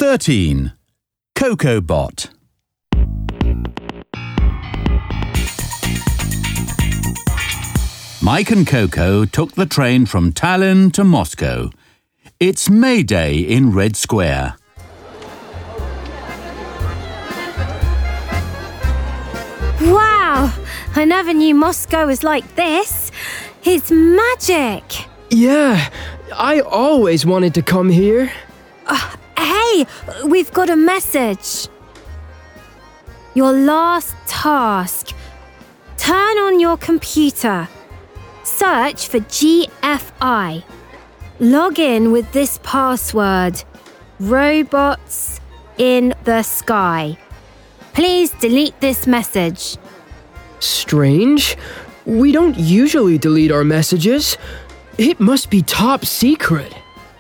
13. CocoBot. Mike and Coco took the train from Tallinn to Moscow. It's May Day in Red Square. Wow! I never knew Moscow was like this. It's magic. Yeah, I always wanted to come here. Hey, we've got a message. Your last task. Turn on your computer. Search for GFI. Log in with this password. Robots in the sky. Please delete this message. Strange. We don't usually delete our messages. It must be top secret.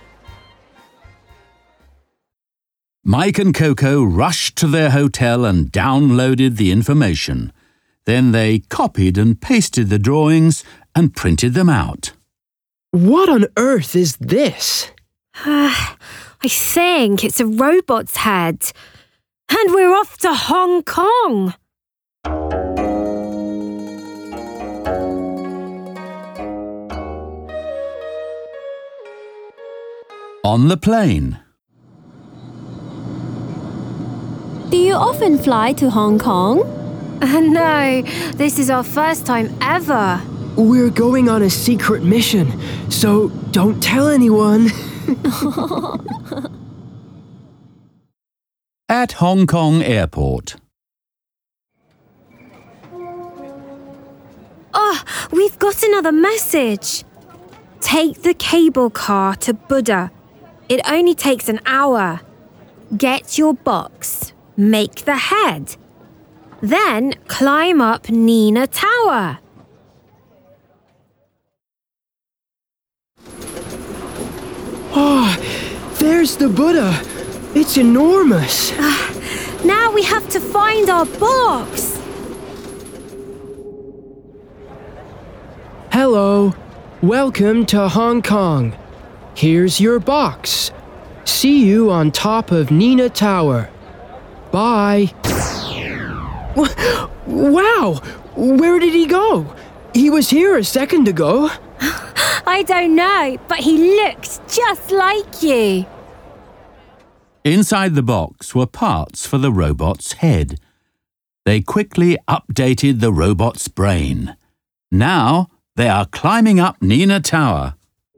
Mike and Coco rushed to their hotel and downloaded the information. Then they copied and pasted the drawings and printed them out. What on earth is this? I think it's a robot's head. And we're off to Hong Kong. On the plane. Do you often fly to Hong Kong? No, this is our first time ever. We're going on a secret mission, so don't tell anyone. At Hong Kong Airport. Oh, we've got another message. Take the cable car to Buddha. It only takes an hour. Get your box. Make the head. Then climb up Nina Tower. Oh, there's the Buddha. It's enormous. Now we have to find our box. Hello. Welcome to Hong Kong. Here's your box. See you on top of Nina Tower. Bye. Wow! Where did he go? He was here a second ago. I don't know, but he looks just like you. Inside the box were parts for the robot's head. They quickly updated the robot's brain. Now they are climbing up Nina Tower.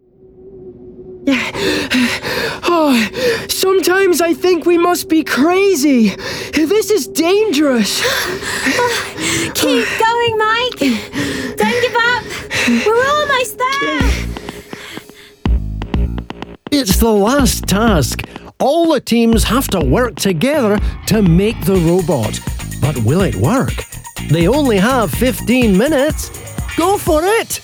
Oh, sometimes I think we must be crazy. This is dangerous. Keep going, Mike. Don't give up. We're almost there. It's the last task. All the teams have to work together to make the robot. But will it work? They only have 15 minutes. Go for it!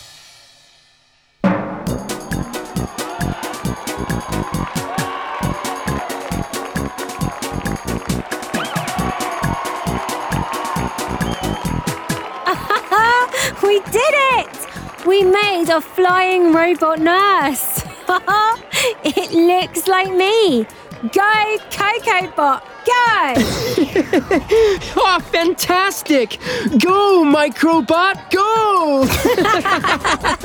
We did it! We made a flying robot nurse. It looks like me. Go, CocoBot, go! Oh, fantastic! Go, Microbot, go!